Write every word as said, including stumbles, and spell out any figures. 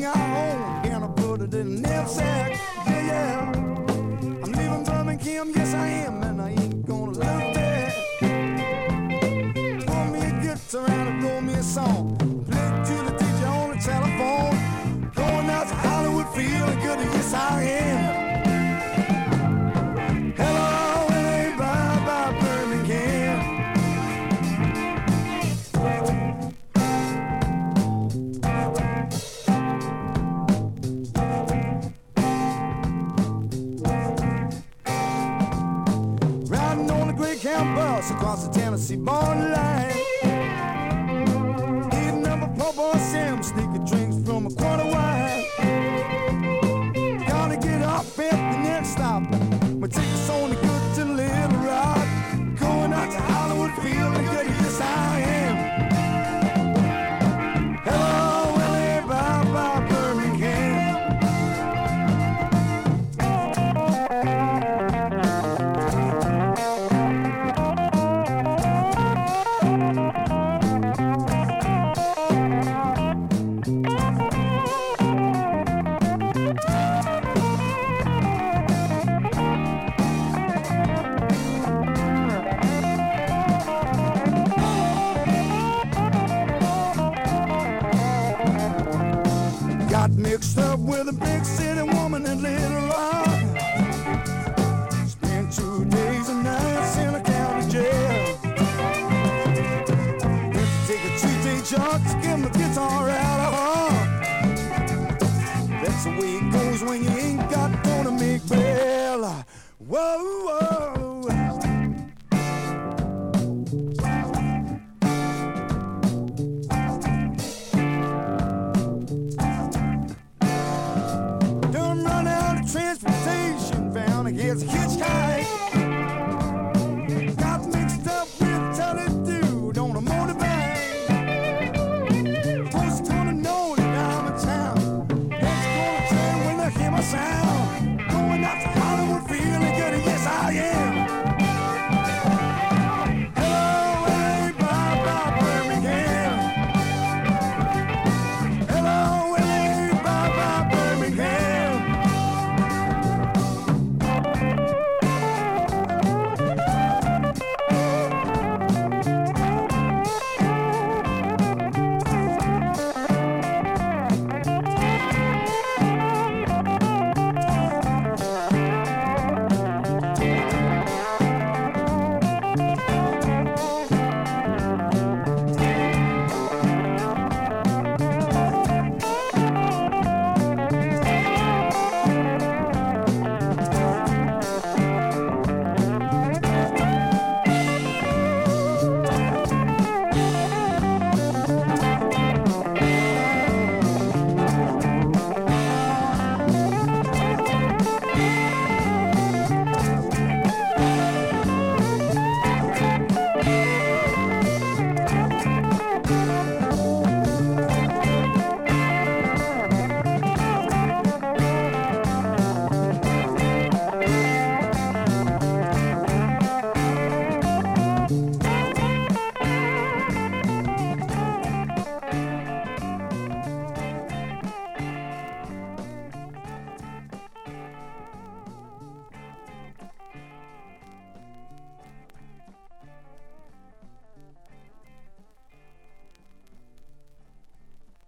I own. Gonna put it in the knapsack. Yeah, yeah. I'm leaving Birmingham, yes I am, and I ain't gonna look back. Pull me a guitar and roll me a song. Play it to the D J on the telephone. Going out to Hollywood, feeling good, yes I am. Hello, L A, bye bye Birmingham. Riding on the Greyhound bus across the Tennessee borderline. Eating up a po' boy Sam, sneaking drinks from a quarter wine. Gotta get off at the next stop. My ticket's only good to Little Rock. Going out to Hollywood, feeling good, yes I am. Hello, L A, bye bye Birmingham. Got mixed up with a big city woman in Little Rock. Spent two days and nights in a county jail. Had to take a two-day jaunt to get my guitar out of her. That's the way it goes when you ain't got gonna make bail. Whoa, whoa.